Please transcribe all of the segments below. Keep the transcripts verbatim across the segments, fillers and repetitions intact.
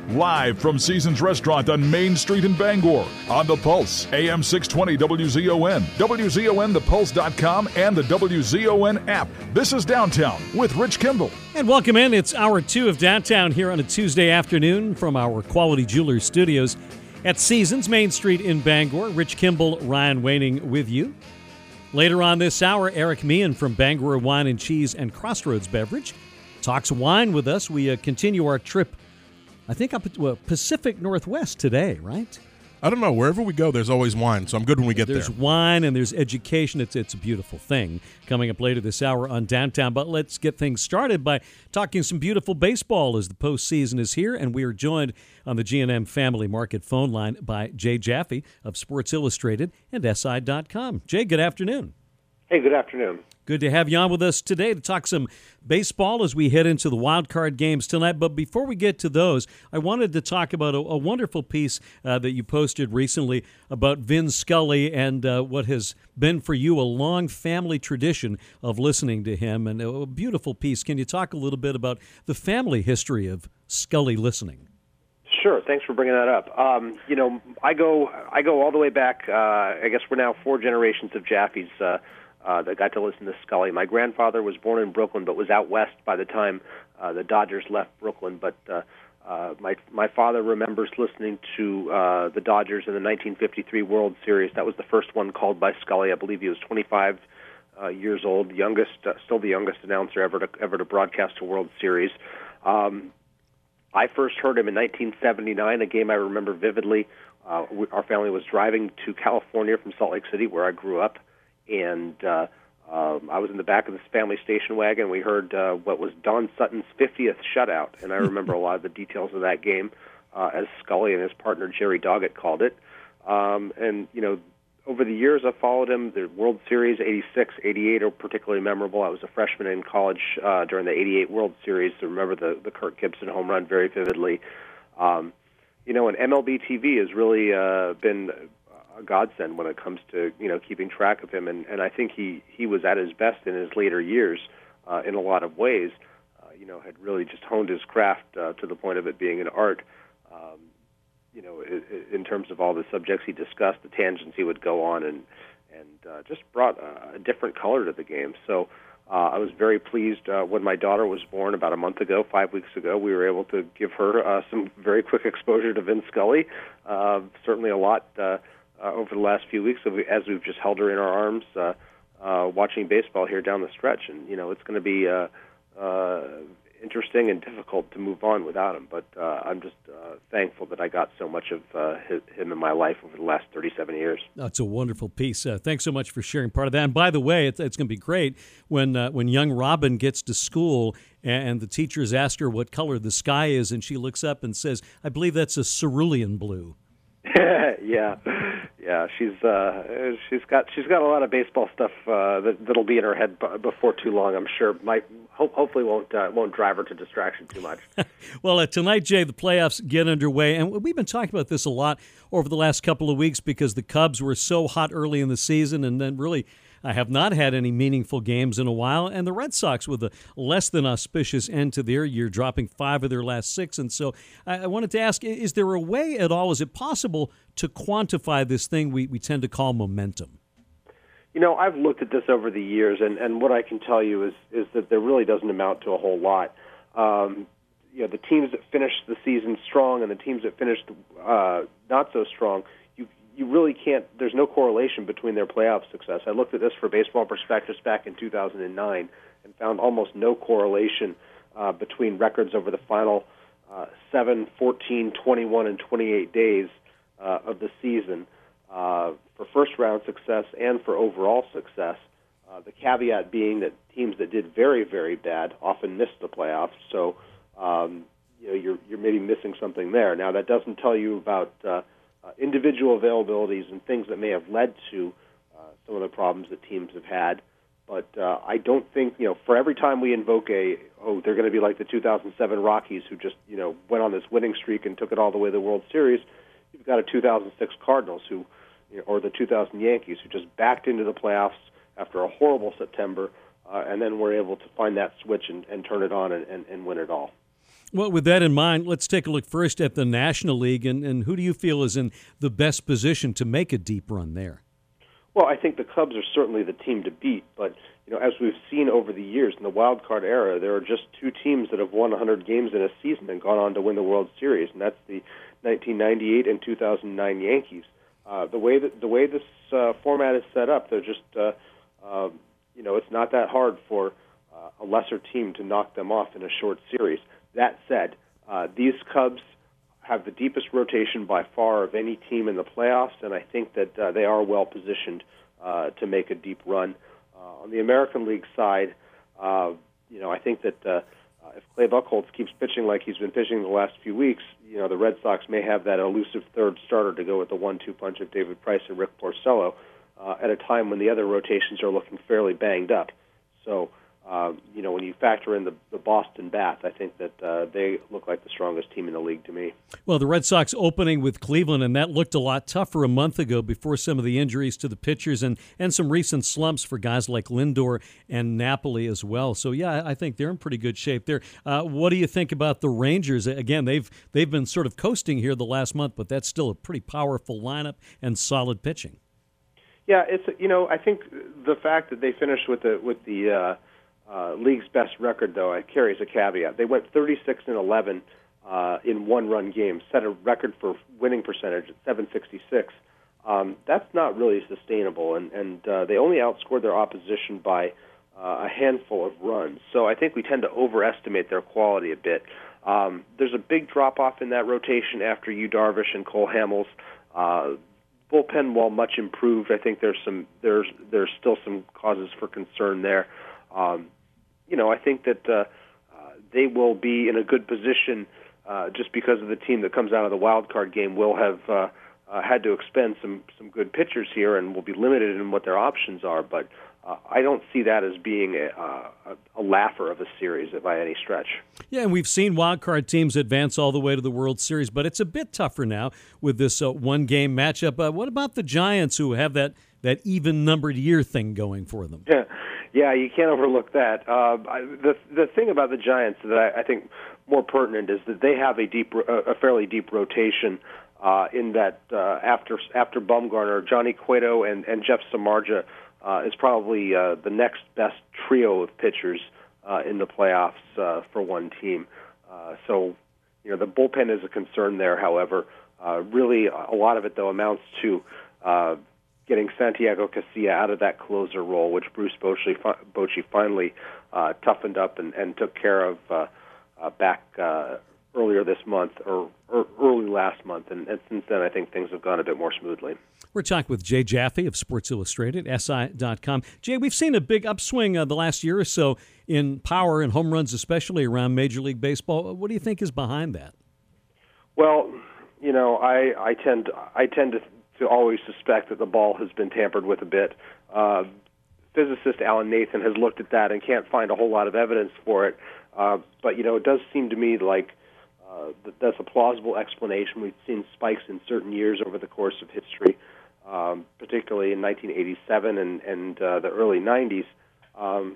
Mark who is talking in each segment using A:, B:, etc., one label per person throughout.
A: Live from Seasons Restaurant on Main Street in Bangor. On The Pulse, A M six twenty W Z O N, W Z O N the pulse dot com, and the W Z O N app. This is Downtown with Rich Kimball.
B: And welcome in. It's hour two of Downtown here on a Tuesday afternoon from our Quality Jewelers studios at Seasons, Main Street in Bangor. Rich Kimball, Ryan Waning with you. Later on this hour, Eric Meehan from Bangor Wine and Cheese and Crossroads Beverage talks wine with us. We uh, continue our trip, I think, up to uh, Pacific Northwest today, right?
C: I don't know. Wherever we go, there's always wine, so I'm good when we get
B: there's
C: there.
B: There's wine and there's education. It's it's a beautiful thing coming up later this hour on Downtown. But let's get things started by talking some beautiful baseball as the postseason is here, and we are joined on the G and M Family Market phone line by Jay Jaffe of Sports Illustrated and S I dot com. Jay, good afternoon.
D: Hey, good afternoon.
B: Good to have you on with us today to talk some baseball as we head into the wild card games tonight. But before we get to those, I wanted to talk about a, a wonderful piece uh, that you posted recently about Vin Scully and uh, what has been for you a long family tradition of listening to him, and a beautiful piece. Can you talk a little bit about the family history of Scully listening?
D: Sure. Thanks for bringing that up. Um, you know, I go I go all the way back. Uh, I guess we're now four generations of Jaffes uh, uh, that got to listen to Scully. My grandfather was born in Brooklyn, but was out west by the time uh, the Dodgers left Brooklyn. But uh, uh, my my father remembers listening to uh, the Dodgers in the nineteen fifty-three World Series. That was the first one called by Scully. I believe he was twenty-five uh, years old, youngest, uh, still the youngest announcer ever to ever to broadcast a World Series. Um, I first heard him in nineteen seventy-nine, a game I remember vividly. Uh, we, our family was driving to California from Salt Lake City, where I grew up, and uh, um, I was in the back of this family station wagon. We heard uh, what was Don Sutton's fiftieth shutout, and I remember a lot of the details of that game, uh, as Scully and his partner Jerry Doggett called it. Um, and, you know, over the years, I've followed him. The World Series, eighty-six, eighty-eight are particularly memorable. I was a freshman in college uh, during the eighty-eight World Series, so remember the, the Kirk Gibson home run very vividly. Um, you know, and M L B T V has really uh, been a godsend when it comes to, you know, keeping track of him. And, and I think he, he was at his best in his later years uh, in a lot of ways. Uh, you know, had really just honed his craft uh, to the point of it being an art. Um, you know, in terms of all the subjects he discussed, the tangents he would go on, and and uh, just brought a different color to the game. So uh, I was very pleased uh, when my daughter was born about a month ago, five weeks ago. We were able to give her uh, some very quick exposure to Vin Scully, uh, certainly a lot uh, uh, over the last few weeks as we've just held her in our arms uh, uh, watching baseball here down the stretch. And, you know, it's going to be uh, uh, interesting and difficult to move on without him, but uh, I'm just uh, thankful that I got so much of uh, his, him in my life over the last thirty-seven years.
B: That's a wonderful piece. Uh, thanks so much for sharing part of that. And by the way, it's, it's going to be great when uh, when young Robin gets to school and the teachers ask her what color the sky is, and she looks up and says, "I believe that's a cerulean blue."
D: yeah, yeah. She's uh, she's got she's got a lot of baseball stuff uh, that that'll be in her head b- before too long. I'm sure. Might ho- hopefully won't uh, won't drive her to distraction too much.
B: Well, uh, tonight, Jay, the playoffs get underway, and we've been talking about this a lot over the last couple of weeks because the Cubs were so hot early in the season, and then really I have not had any meaningful games in a while, and the Red Sox with a less than auspicious end to their year, dropping five of their last six. And so I, I wanted to ask, is there a way at all, is it possible to quantify this thing we, we tend to call momentum?
D: You know, I've looked at this over the years, and, and what I can tell you is, is that there really doesn't amount to a whole lot. Um, you know, the teams that finished the season strong and the teams that finished uh, not so strong, you really can't, there's no correlation between their playoff success. I looked at this for Baseball Prospectus back in two thousand nine and found almost no correlation uh, between records over the final uh, seven, fourteen, twenty-one, and twenty-eight days uh, of the season uh, for first-round success and for overall success, uh, the caveat being that teams that did very, very bad often missed the playoffs. So, um, you know, you're, you're maybe missing something there. Now, that doesn't tell you about uh, Uh, individual availabilities and things that may have led to uh, some of the problems that teams have had. But uh, I don't think, you know, for every time we invoke a, oh, they're going to be like the two thousand seven Rockies who just, you know, went on this winning streak and took it all the way to the World Series, you've got a two thousand six Cardinals who, you know, or the two thousand Yankees who just backed into the playoffs after a horrible September uh, and then were able to find that switch and, and turn it on and, and, and win it all.
B: Well, with that in mind, let's take a look first at the National League, and, and who do you feel is in the best position to make a deep run there?
D: Well, I think the Cubs are certainly the team to beat, but you know, as we've seen over the years in the wild card era, there are just two teams that have won one hundred games in a season and gone on to win the World Series, and that's the nineteen ninety-eight and two thousand nine Yankees. Uh, the way that the way this uh, format is set up, they're just uh, uh, you know, it's not that hard for uh, a lesser team to knock them off in a short series. That said, uh, these Cubs have the deepest rotation by far of any team in the playoffs, and I think that uh, they are well positioned uh, to make a deep run. Uh, on the American League side, uh, you know, I think that uh, uh, if Clay Buchholz keeps pitching like he's been pitching the last few weeks, you know, the Red Sox may have that elusive third starter to go with the one two punch of David Price and Rick Porcello uh, at a time when the other rotations are looking fairly banged up. So, Uh, you know, when you factor in the, the Boston Bats, I think that uh, they look like the strongest team in the league to me.
B: Well, the Red Sox opening with Cleveland, and that looked a lot tougher a month ago before some of the injuries to the pitchers and, and some recent slumps for guys like Lindor and Napoli as well. So, yeah, I think they're in pretty good shape there. Uh, what do you think about the Rangers? Again, they've they've been sort of coasting here the last month, but that's still a pretty powerful lineup and solid pitching.
D: Yeah, it's you know, I think the fact that they finished with the with the uh, Uh, league's best record, though, it carries a caveat. They went thirty-six and eleven uh, in one-run games, set a record for winning percentage at seven sixty-six. Um, that's not really sustainable, and, and uh, they only outscored their opposition by uh, a handful of runs. So I think we tend to overestimate their quality a bit. Um, there's a big drop-off in that rotation after Yu Darvish and Cole Hamels. Uh, bullpen, while much improved, I think there's some there's there's still some causes for concern there. Um, You know, I think that uh, uh, they will be in a good position uh, just because of the team that comes out of the wild card game will have uh, uh, had to expend some, some good pitchers here and will be limited in what their options are. But uh, I don't see that as being a, a, a laugher of a series by any stretch.
B: Yeah, and we've seen wild card teams advance all the way to the World Series, but it's a bit tougher now with this uh, one-game matchup. Uh, what about the Giants, who have that, that even-numbered year thing going for them?
D: Yeah. Yeah, you can't overlook that. Uh, I, the the thing about the Giants that I, I think more pertinent is that they have a deep, a fairly deep rotation. Uh, in that uh, after after Bumgarner, Johnny Cueto and, and Jeff Samardzija uh, is probably uh, the next best trio of pitchers uh, in the playoffs uh, for one team. Uh, so, you know, the bullpen is a concern there. However, uh, really a lot of it though amounts to Uh, getting Santiago Casilla out of that closer role, which Bruce Bochy, Bochy finally uh, toughened up and, and took care of uh, uh, back uh, earlier this month or, or early last month. And, and since then, I think things have gone a bit more smoothly.
B: We're talking with Jay Jaffe of Sports Illustrated, S I dot com. Jay, we've seen a big upswing uh, the last year or so in power and home runs, especially around Major League Baseball. What do you think is behind that?
D: Well, you know, I, I tend I tend to to always suspect that the ball has been tampered with a bit. Uh, physicist Alan Nathan has looked at that and can't find a whole lot of evidence for it. Uh, but, you know, it does seem to me like uh, that that's a plausible explanation. We've seen spikes in certain years over the course of history, um, particularly in nineteen eighty-seven and, and uh, the early nineties. Um,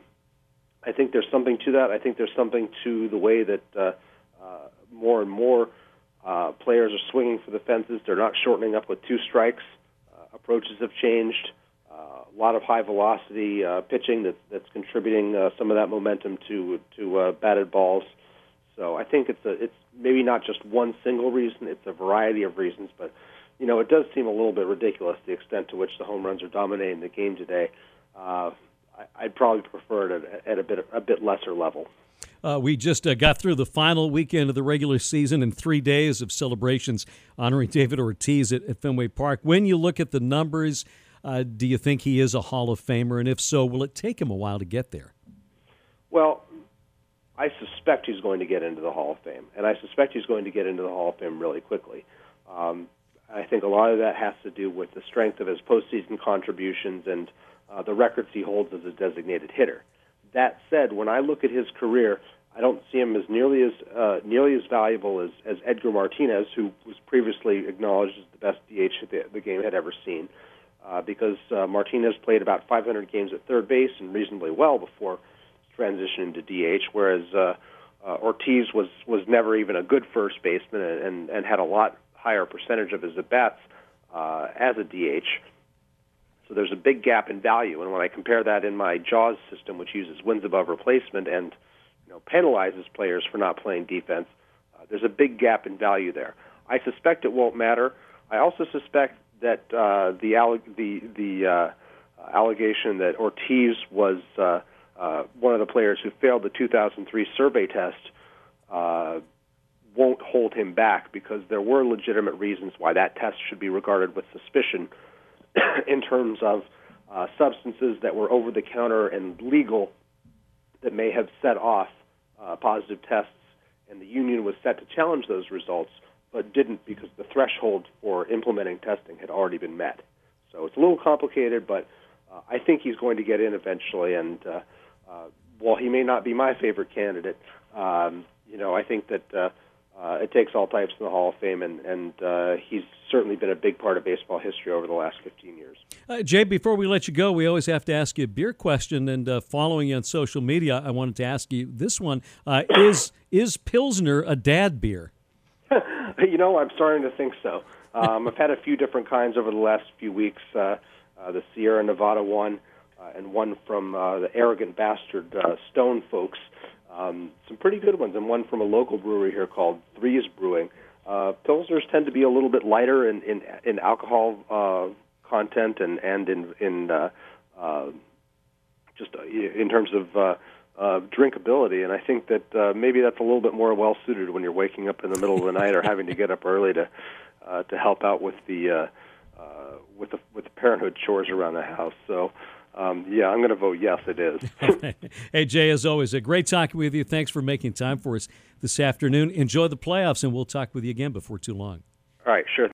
D: I think there's something to that. I think there's something to the way that uh, uh, more and more Uh, players are swinging for the fences. They're not shortening up with two strikes. Uh, approaches have changed. Uh, a lot of high-velocity uh, pitching that, that's contributing uh, some of that momentum to to uh, batted balls. So I think it's a, it's maybe not just one single reason. It's a variety of reasons. But, you know, it does seem a little bit ridiculous the extent to which the home runs are dominating the game today. Uh, I, I'd probably prefer it at, at a bit a bit lesser level.
B: Uh, we just uh, got through the final weekend of the regular season and three days of celebrations honoring David Ortiz at, at Fenway Park. When you look at the numbers, uh, do you think he is a Hall of Famer? And if so, will it take him a while to get there?
D: Well, I suspect he's going to get into the Hall of Fame, and I suspect he's going to get into the Hall of Fame really quickly. Um, I think a lot of that has to do with the strength of his postseason contributions and uh, the records he holds as a designated hitter. That said, when I look at his career, I don't see him as nearly as uh, nearly as valuable as, as Edgar Martinez, who was previously acknowledged as the best D H the, the game had ever seen, uh, because uh, Martinez played about five hundred games at third base and reasonably well before transitioning to D H, whereas uh, uh, Ortiz was, was never even a good first baseman and, and, and had a lot higher percentage of his at-bats uh, as a D H. So there's a big gap in value. And when I compare that in my JAWS system, which uses wins above replacement and you know, penalizes players for not playing defense, uh, there's a big gap in value there. I suspect it won't matter. I also suspect that uh, the alleg- the the uh, allegation that Ortiz was uh, uh, one of the players who failed the two thousand three survey test uh, won't hold him back, because there were legitimate reasons why that test should be regarded with suspicion in terms of uh, substances that were over-the-counter and legal that may have set off uh, positive tests, and the union was set to challenge those results, but didn't, because the threshold for implementing testing had already been met. So it's a little complicated, but uh, I think he's going to get in eventually. And uh, uh, while he may not be my favorite candidate, um, you know, I think that uh, uh, it takes all types in the Hall of Fame, and, and uh, he's certainly been a big part of baseball history over the last fifteen years.
B: Uh, Jay, before we let you go, we always have to ask you a beer question. And uh, following you on social media, I wanted to ask you this one: uh, is is Pilsner a dad beer?
D: You know, I'm starting to think so. Um, I've had a few different kinds over the last few weeks. Uh, uh, the Sierra Nevada one, uh, and one from uh, the Arrogant Bastard uh, Stone folks. Um, some pretty good ones, and one from a local brewery here called Threes Brewing. Uh, Pilsners tend to be a little bit lighter in in, in alcohol uh, content and and in in uh, uh, just in terms of uh, uh, drinkability. And I think that uh, maybe that's a little bit more well suited when you're waking up in the middle of the night or having to get up early to uh, to help out with the uh, uh, with the with the parenthood chores around the house. So. Um, yeah, I'm going to vote yes, it is.
B: Hey, Jay, as always, a great talking with you. Thanks for making time for us this afternoon. Enjoy the playoffs, and we'll talk with you again before too long.
D: All right, sure.